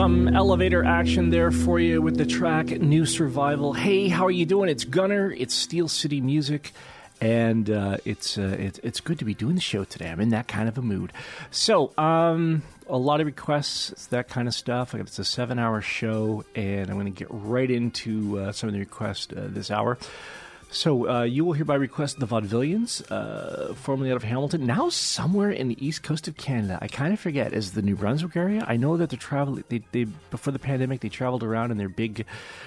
Some elevator action there for you with the track New Survival. Hey, how are you doing? It's Gunner. It's Steel City Music. And it's good to be doing the show today. I'm in that kind of a mood. So, a lot of requests, that kind of stuff. It's a 7-hour show, and I'm going to get right into some of the requests this hour. So, you will hear by request the Vaudevillians, formerly out of Hamilton, now somewhere in the east coast of Canada. I kind of forget, is the New Brunswick area? I know that they're traveling. They before the pandemic, they traveled around in their big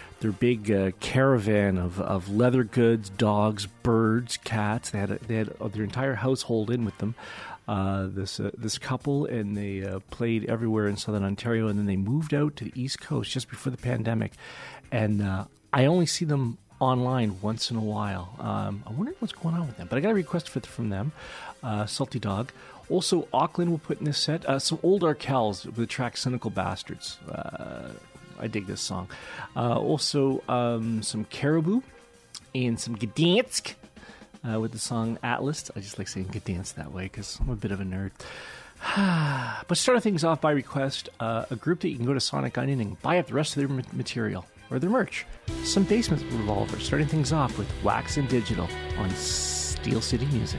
caravan of leather goods, dogs, birds, cats. They had their entire household in with them. This couple, and they played everywhere in southern Ontario, and then they moved out to the East Coast just before the pandemic. And I only see them online once in a while. I'm wondering what's going on with them, but I got a request from them. Salty Dog. Also, Auckland will put in this set some old Arkells with the track Cynical Bastards. I dig this song. Also, some Caribou and some Gdansk with the song Atlas. I just like saying Gdansk that way because I'm a bit of a nerd. But starting things off by request, a group that you can go to Sonic Onion and buy up the rest of their material or their merch. Some Basement Revolver. Starting things off with Wax and Digital on Steel City Music.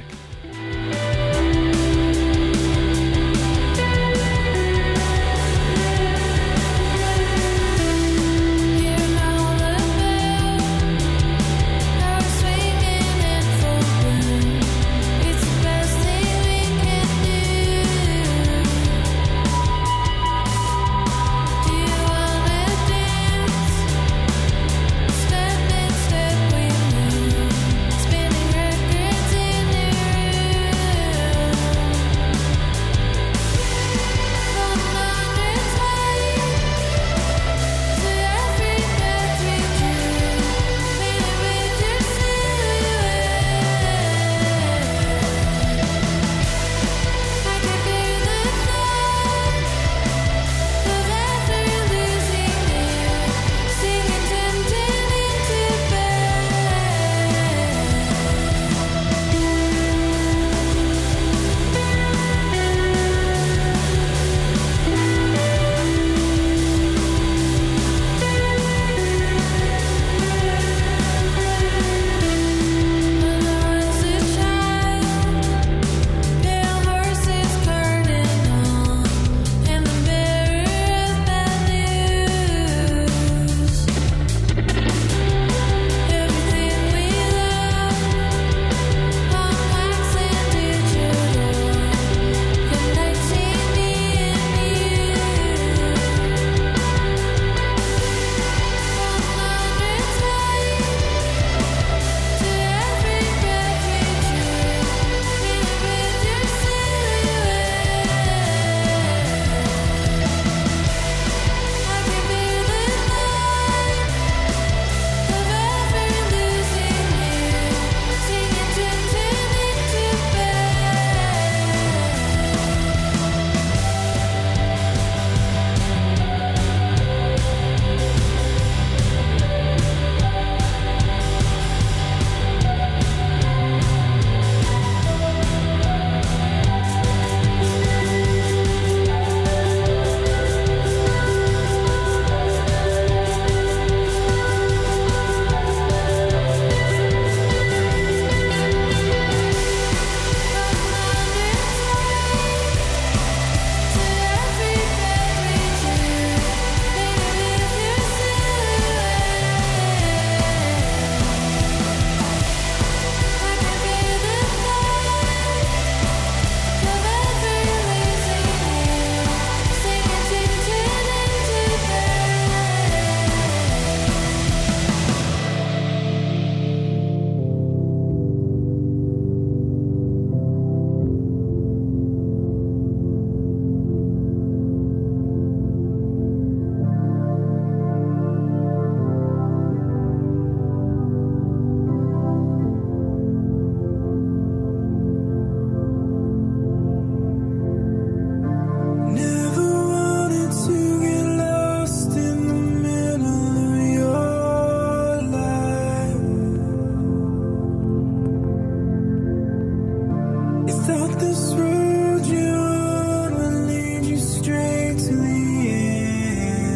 This road you on will lead you straight to the end.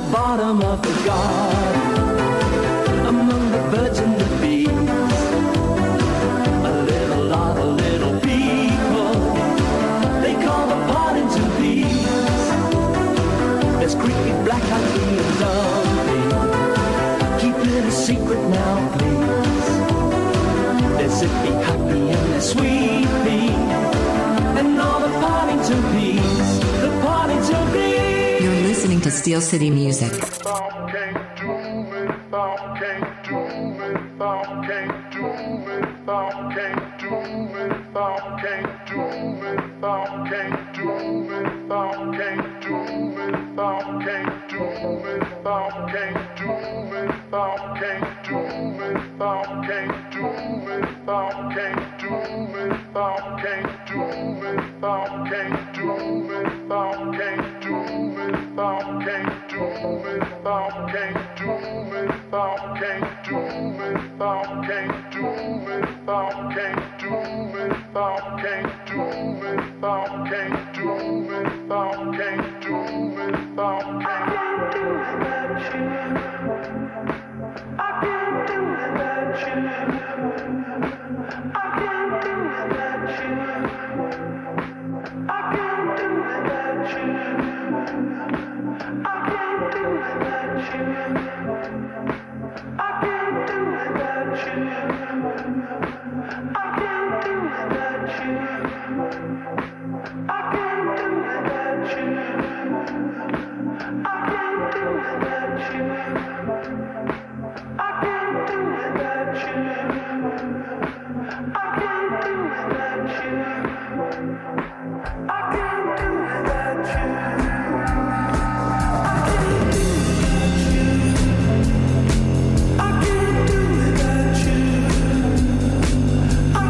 bottom of the garden, among the birds and the bees. A little lot of little people, they call the pot into peas. There's creepy black-eyed bee and lovely, keep it a secret now, please. They're zippy, happy, and they're sweepy, and all the Partington bees, the Partington bees. You're listening to Steel City Music. I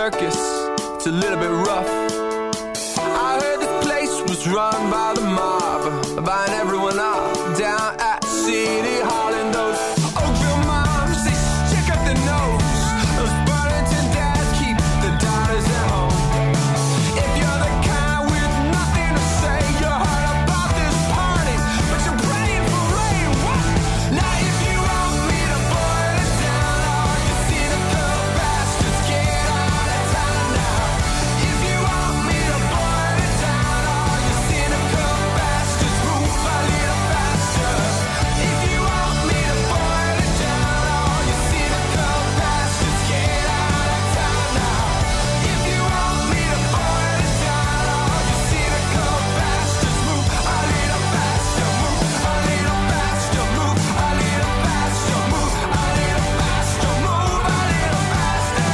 circus, it's a little bit rough. I heard this place was run by the mob, buying everyone up down at City Hall. And those Oakville moms, they stick up their nose. Those Burlington dads keep the daughters at home. If you're the kind with nothing to say, you heard about this party, but you're praying for rain. What? Now if you want me to boil it down, all you cynical bastards, get out of town now. If you want me to boil it down, all you cynical bastards, move a little faster. If you want me to boil it down, all you cynical bastards, get out of town now. If you want me to boil it down, all you cynical bastards, move a little faster, move a little faster, move a little faster, move a little faster, move a little faster.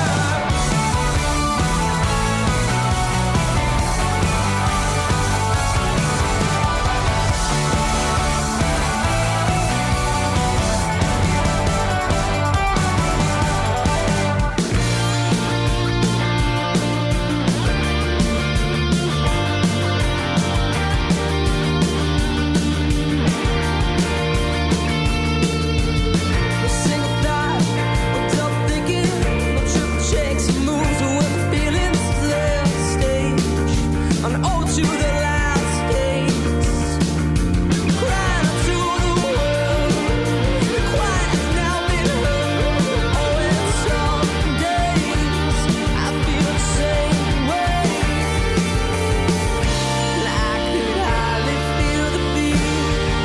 Single thought, or double thinking, no triple checks and moves with feelings left stage, an ode to the last days, crying out to the world. The quiet has now been heard. Oh, and some days I feel the same way, and I could hardly feel the beat.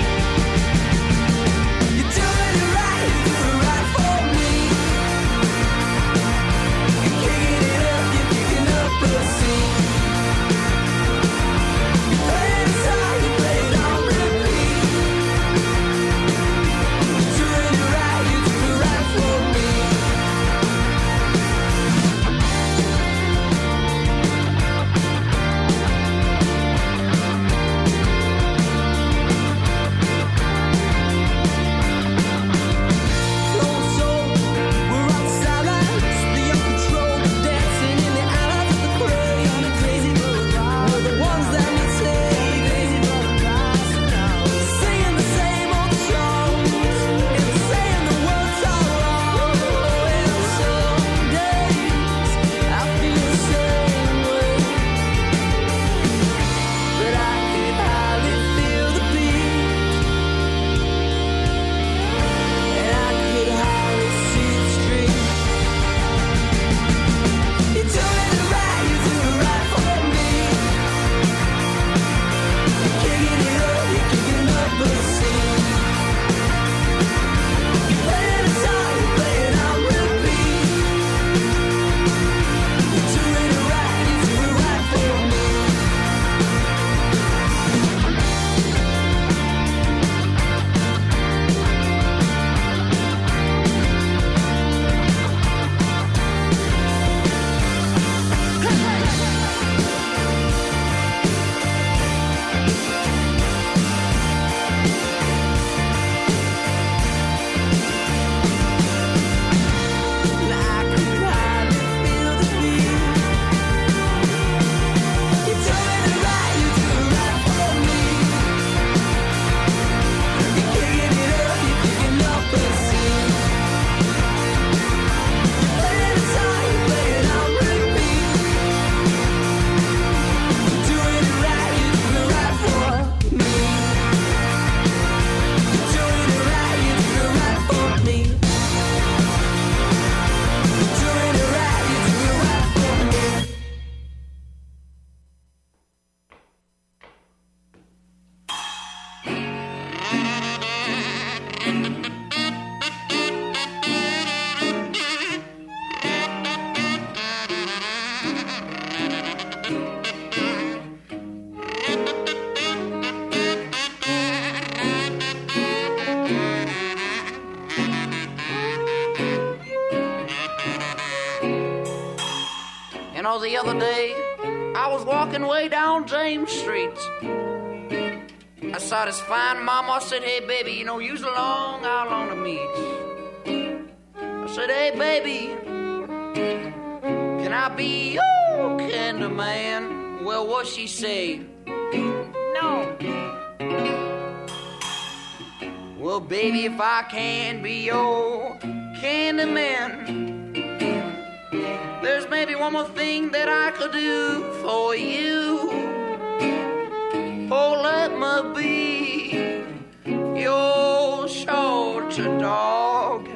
You're doing it right, you're doing it right for me. You're kicking it up, you're kicking up a scene. You're playing a song, you play it on repeat. You're doing it right, you're doing it right for me. Cold soul, we're on the sidelines, the uncontrolled, dancing in the eyes of the crazy butterflies. We're the ones that need saving, crazy butterflies. Singing the same old songs and saying the words all wrong. And some days I feel the same way, but I could hardly feel the beat. And I could hardly see the street. You're doing it right, you're doing it right for me. You're kicking it up, you're kicking up a scene. You're playing a song, you're playing on repeat. You're doing it right, you're doing it right for me. And I could hardly feel the beat. You're doing it right, you're doing it right for me. You're kicking it up, you're kicking up a scene. You're playing a song, you're playing on repeat. You're doing it right, you're doing it right for me. You're doing it right, you're doing it right for me. You're doing it right, you're doing it right for me. You know, the other day, I was walking way down James Street. I saw this fine mama. I said, hey, baby, you know, you's along, how long to meet? I said, hey, baby, can I'll be your kind of man. Well, what she say? No. Well, baby, if I can be your kind of man, there's maybe one more thing that I could do for you. Oh, let me be your shelter dog.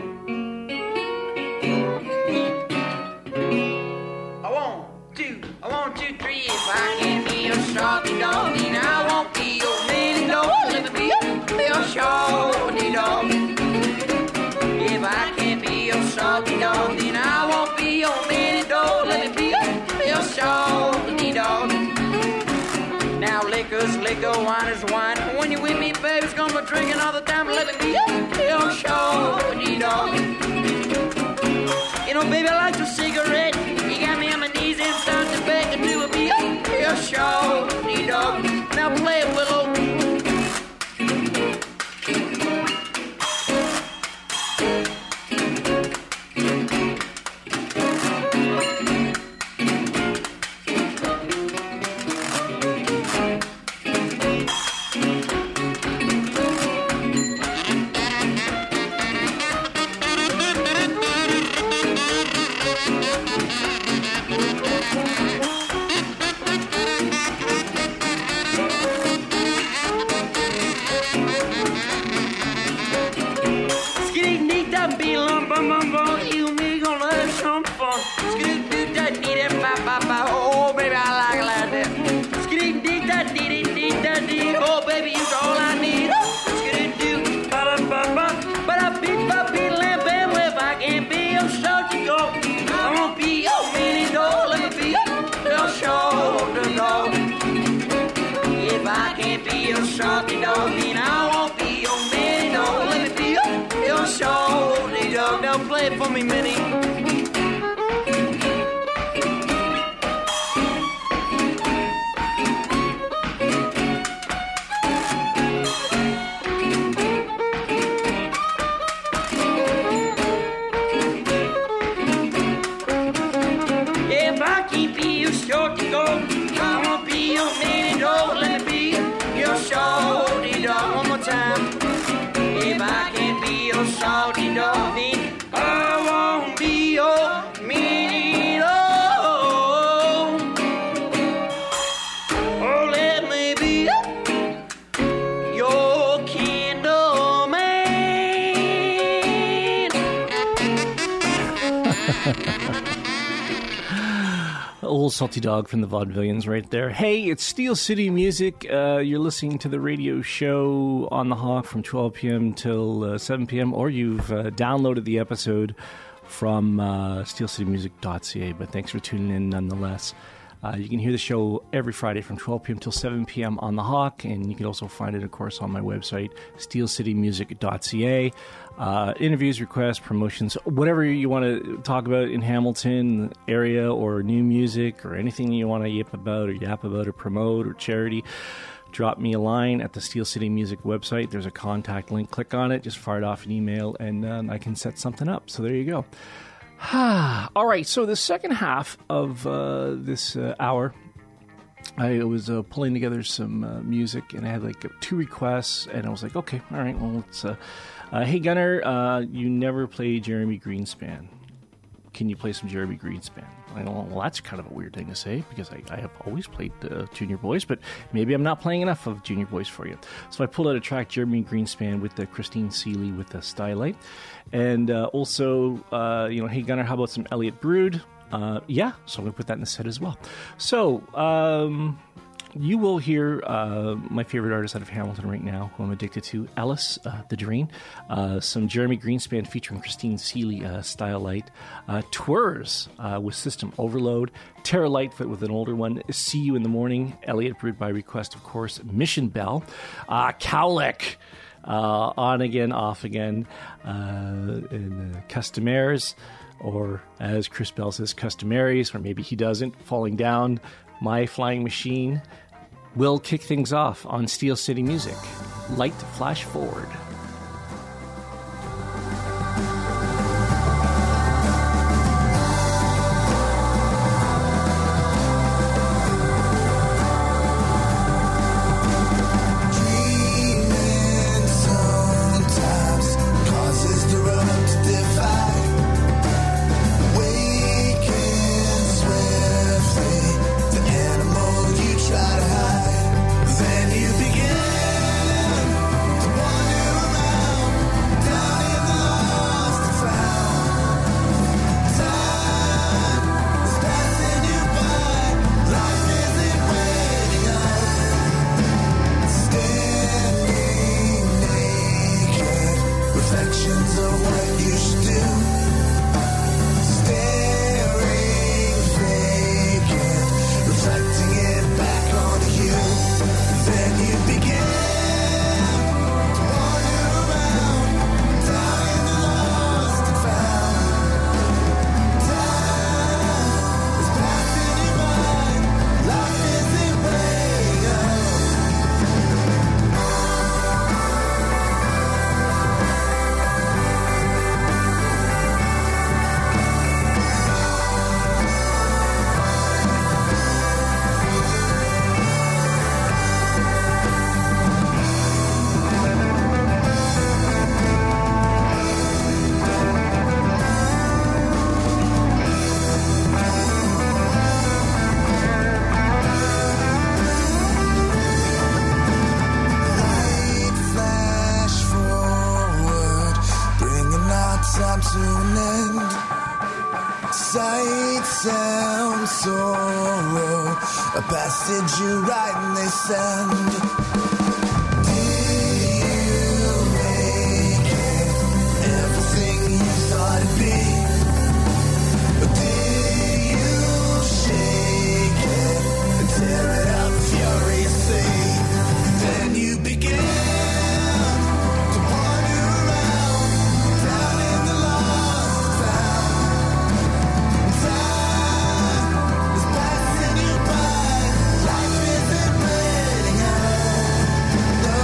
I want 2, 3. If I can be your shelter dog, then I won't be your mini dog. Let me be your shelter dog. If I can be your shelter dog, then I won't be your mini dog. Let me be your shelter dog. Now liquor's liquor, wine is wine. When you're with me, baby, it's gonna be drinking all the time. Let me be your shelter dog. You know, baby, I like your cigarette. You got me on my knees and start to beg and do a be your shelter dog. Now play it, Willow. Oh, baby, I like it like that. Oh, baby, you're all I need. If I can't be your shoulder dog, I won't be your mini dog. Let me be your shoulder dog. If I can't be your shoulder dog, then I won't be your mini dog. Let me be your shoulder dog. Now play it for me, Minnie. Shorty dog, one more time. If I can't be your shorty dog, then I won't be your mini dog. Oh, let me be your candle man. Old Salty Dog from the Vaudevillians right there. Hey, it's Steel City Music. You're listening to the radio show on the Hawk from 12 p.m. till 7 p.m. or you've downloaded the episode from steelcitymusic.ca. But thanks for tuning in nonetheless. You can hear the show every Friday from 12 p.m. till 7 p.m. on the Hawk, and you can also find it, of course, on my website, steelcitymusic.ca. Interviews, requests, promotions, whatever you want to talk about in Hamilton area, or new music, or anything you want to yap about or promote or charity, drop me a line at the Steel City Music website. There's a contact link. Click on it, just fire it off an email, and I can set something up. So there you go. All right, so the second half of this hour, I was pulling together some music, and I had like 2 requests, and I was like, okay, all right, well, let's... hey, Gunnar, you never played Jeremy Greenspan. Can you play some Jeremy Greenspan? I don't. Well, that's kind of a weird thing to say, because I have always played Junior Boys, but maybe I'm not playing enough of Junior Boys for you. So I pulled out a track, Jeremy Greenspan, with Christine Seeley with the Stylight. And also, hey, Gunnar, how about some Elliot Brood? Yeah, so I'm going to put that in the set as well. So, you will hear my favorite artist out of Hamilton right now, who I'm addicted to, Alice, the Dream. Some Jeremy Greenspan featuring Christine Seeley, Stylight. Twers with System Overload. Tara Lightfoot with an older one. See You in the Morning. Elliot Brood by request, of course. Mission Bell. Cowlick. On Again, Off Again. And Customaires. Or as Chris Bell says, Customaries. Or maybe he doesn't. Falling Down. My Flying Machine. Will kick things off on Steel City Music. Light Flash Forward. sorrow, a passage you write and they send. Do you make it everything you thought it'd be? Or do you shake it and tear it up furiously? Then you begin to wander around down in the lost town. Time is passing you by. Life isn't running out. No.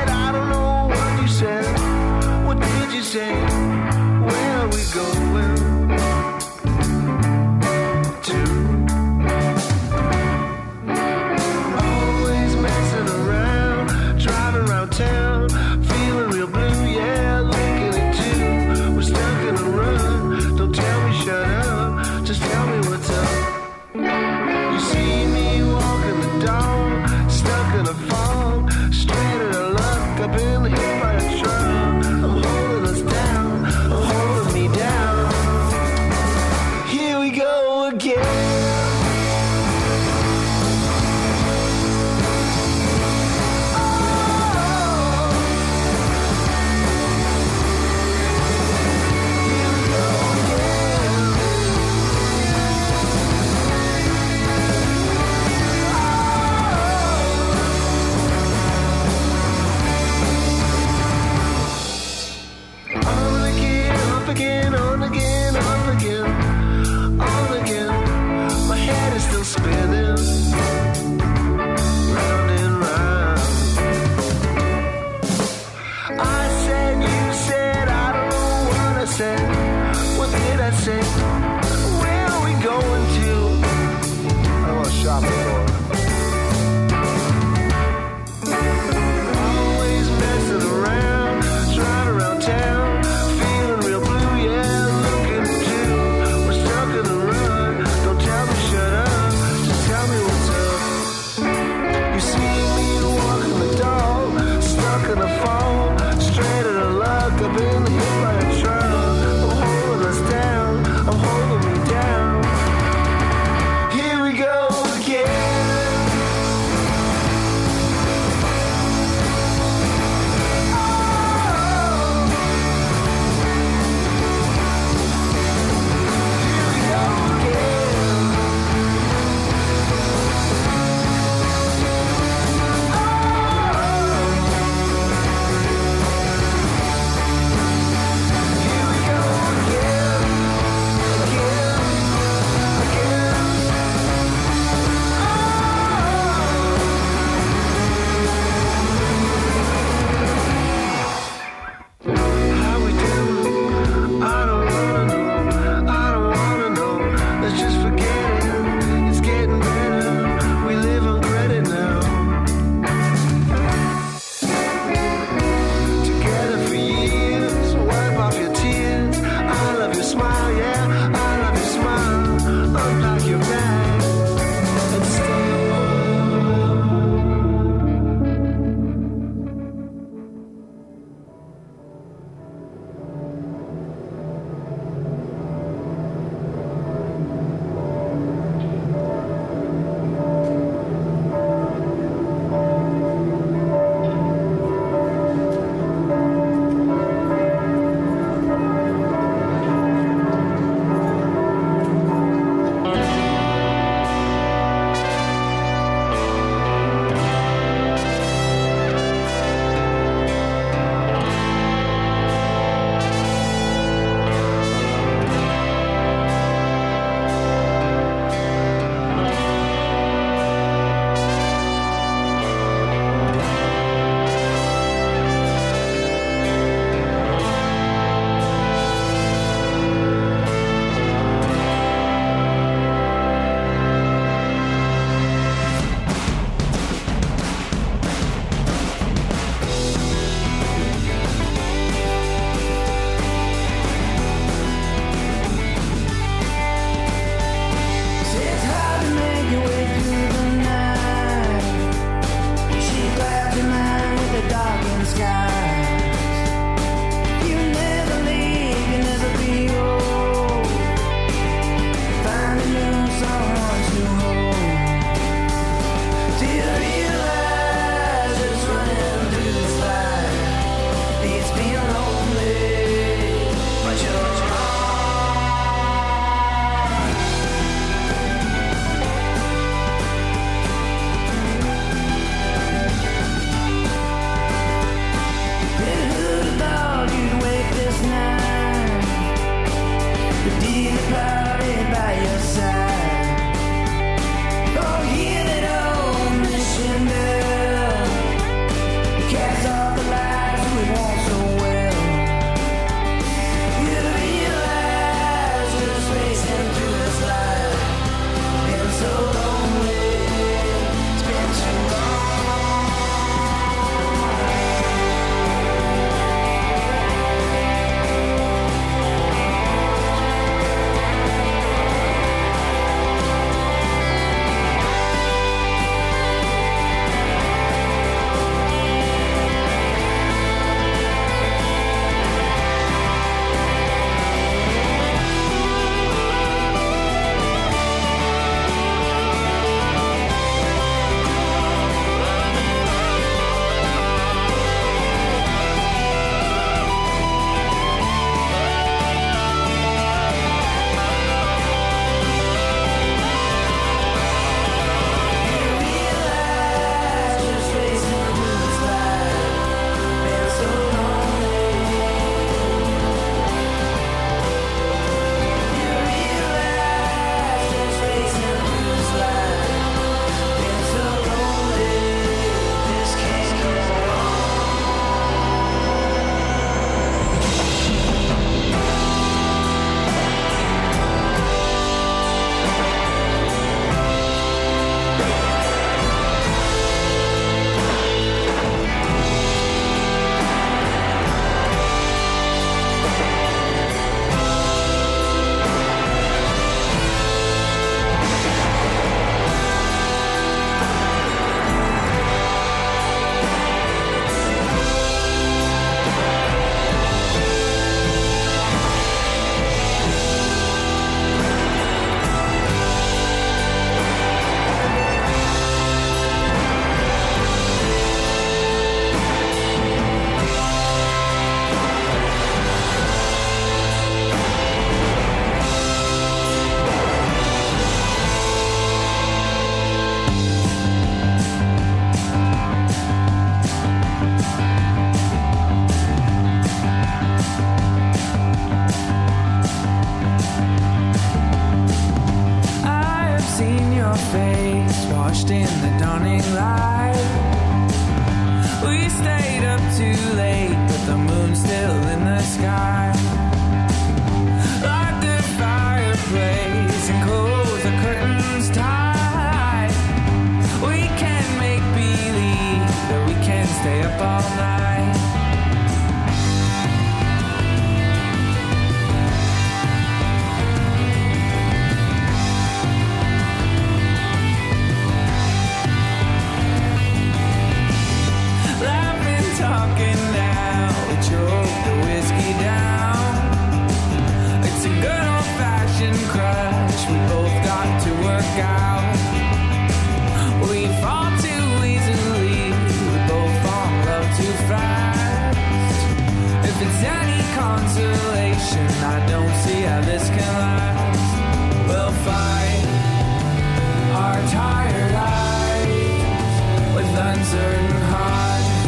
say, where are we going? again. On again, up again, on again, up again, on again, our face, washed in the dawning light. We stayed up too late, but the moon's still in the sky. Light the fireplace and close the curtains tight. We can make believe that we can stay up all night. Talking now, we choke the whiskey down. It's a good old-fashioned crush we both got to work out. We fall too easily, we both fall in love too fast. If it's any consolation, I don't see how this can last. We'll fight our tired eyes with uncertain hearts.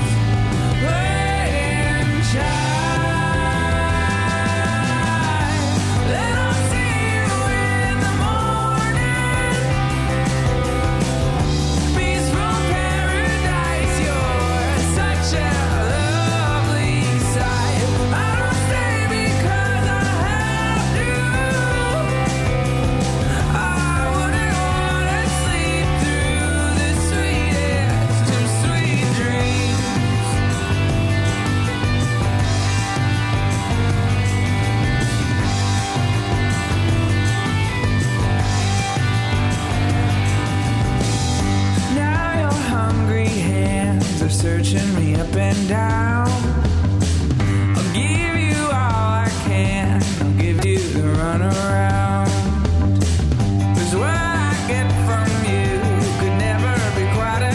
Searching me up and down. I'll give you all I can. I'll give you the runaround. 'Cause what I get from you could never be quite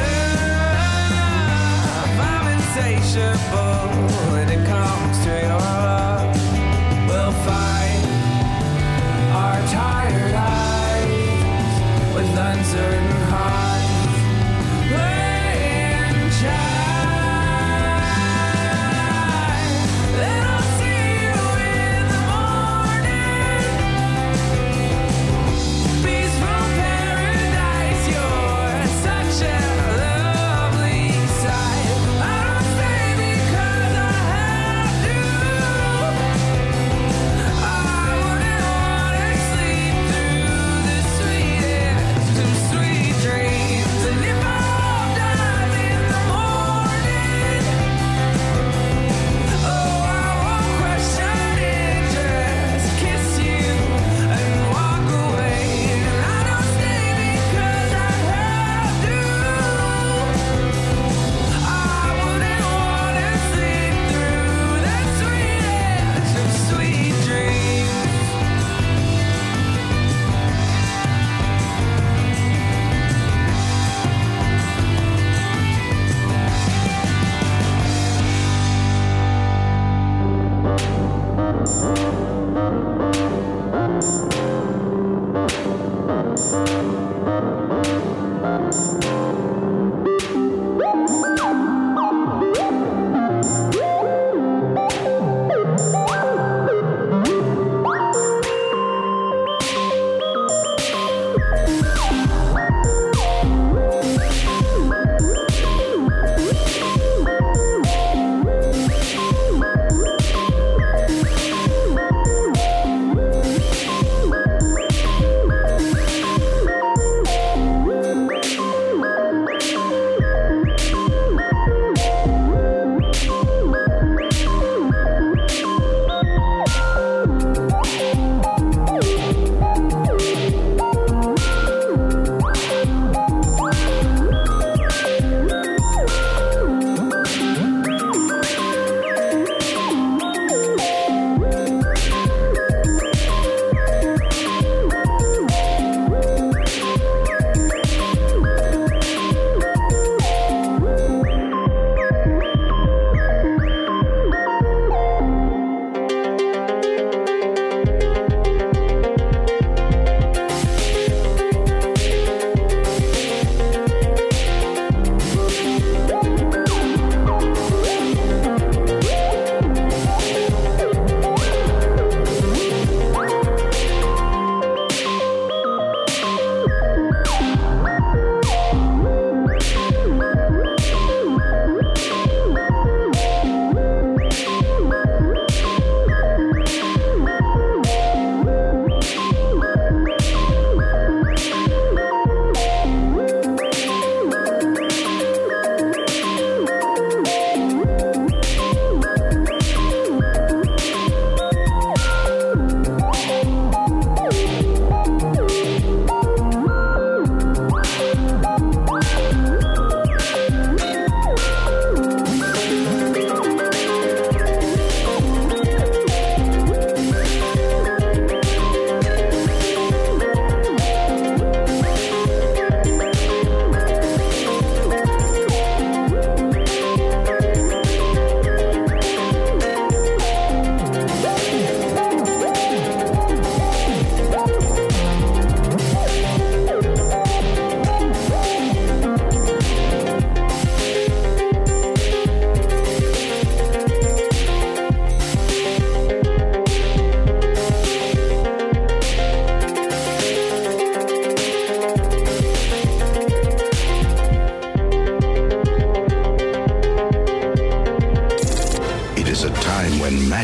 enough. I'm insatiable when it comes to your love. We'll fight our tired eyes with uncertain hearts. Then I'll see you in the morning.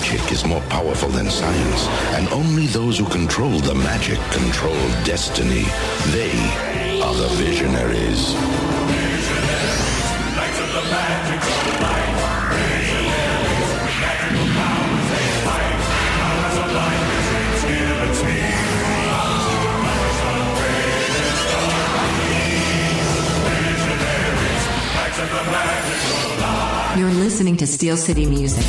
magic is more powerful than science, and only those who control the magic control destiny. They are the visionaries. Knights of the magical light. Visionaries, magical powers they fight. Powers of light, dreams give and speed. Visionaries, knights of the magical light. You're listening to Steel City Music.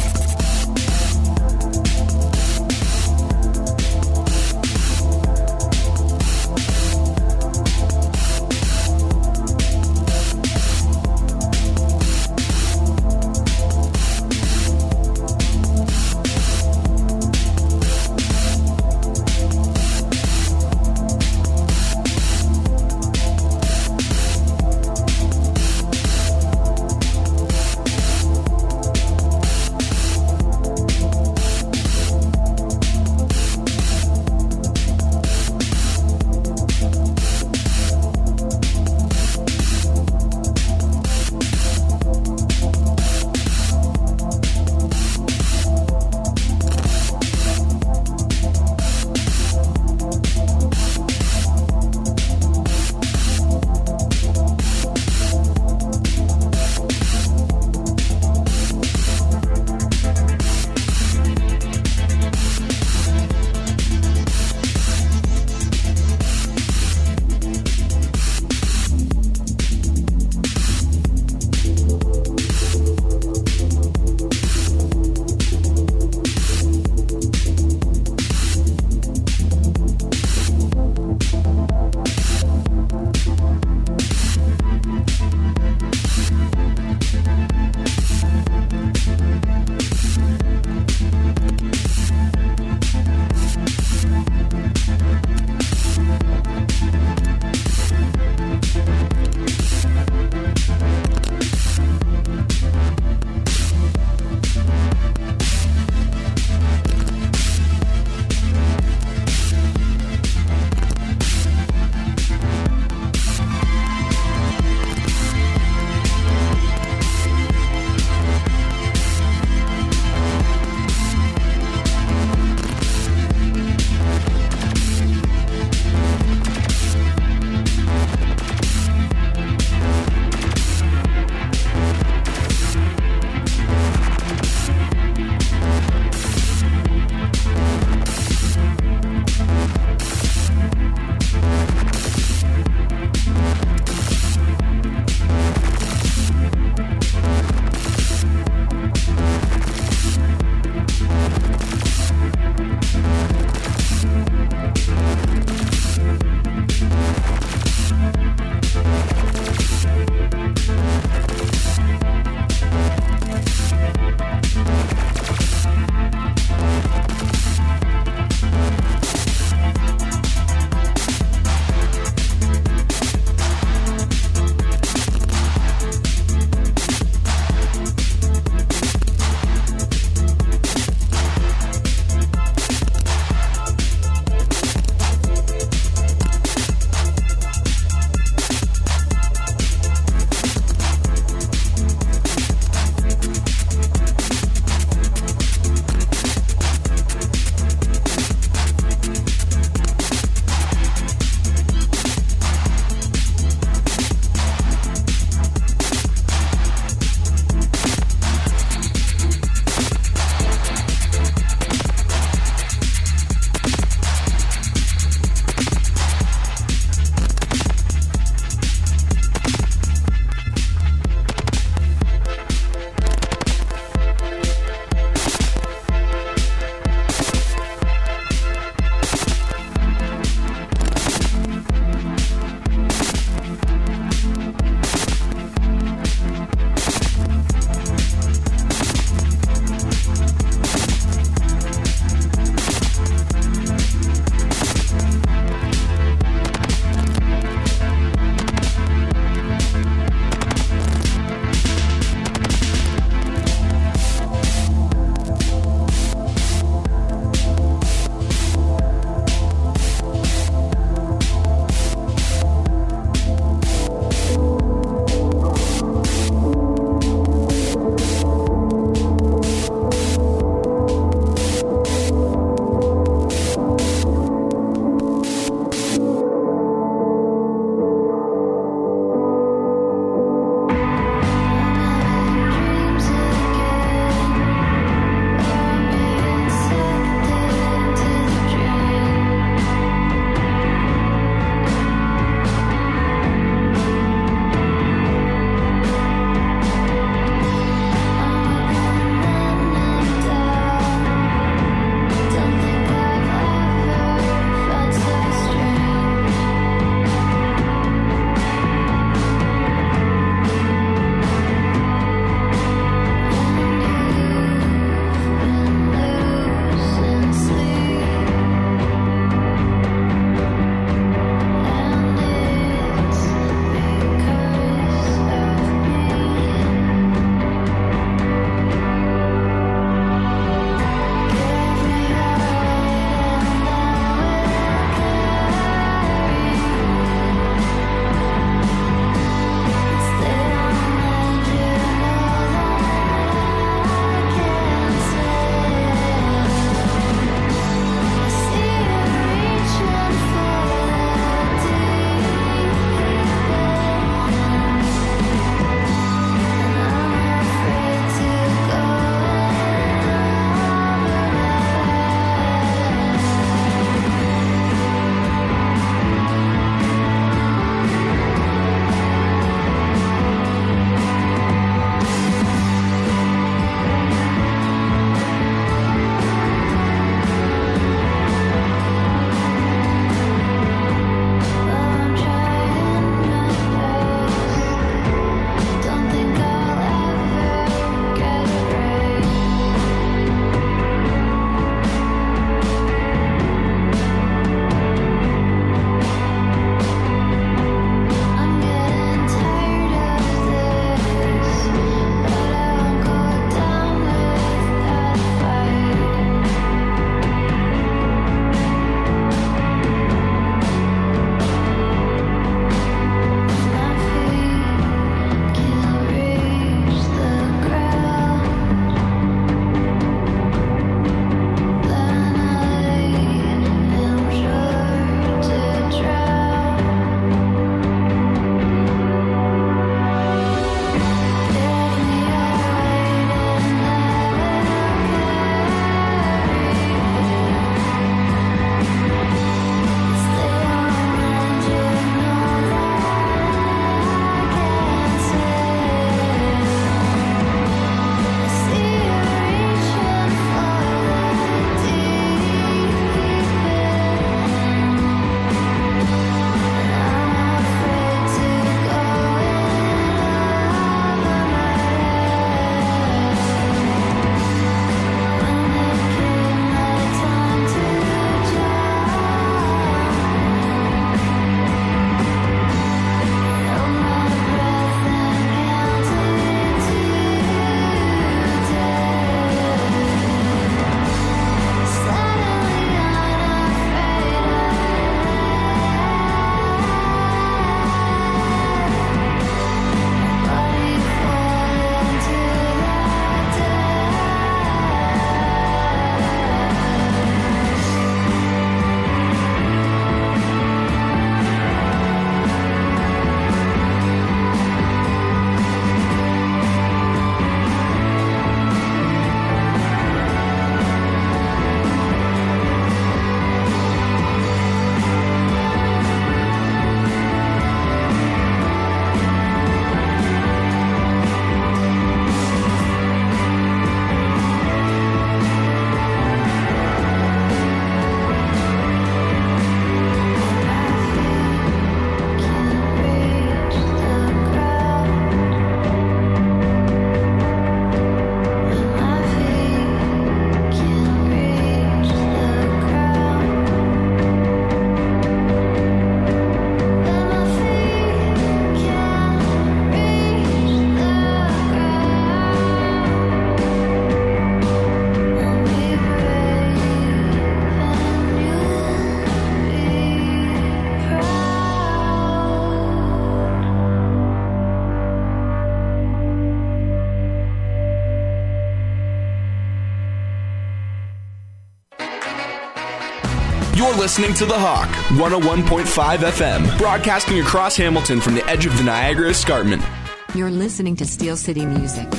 listening to The Hawk, 101.5 FM, broadcasting across Hamilton from the edge of the Niagara Escarpment. You're listening to Steel City Music.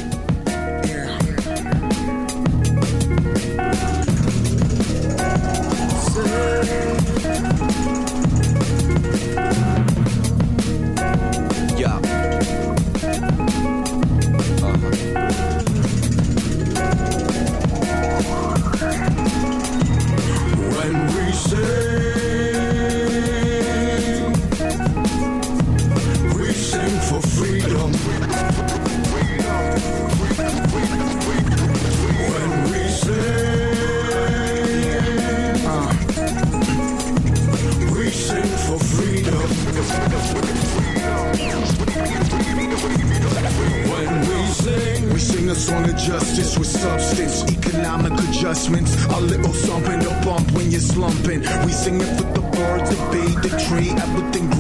Justice with substance, economic adjustments, a little something to bump when you're slumping. We sing it for the birds that bathe the tree, everything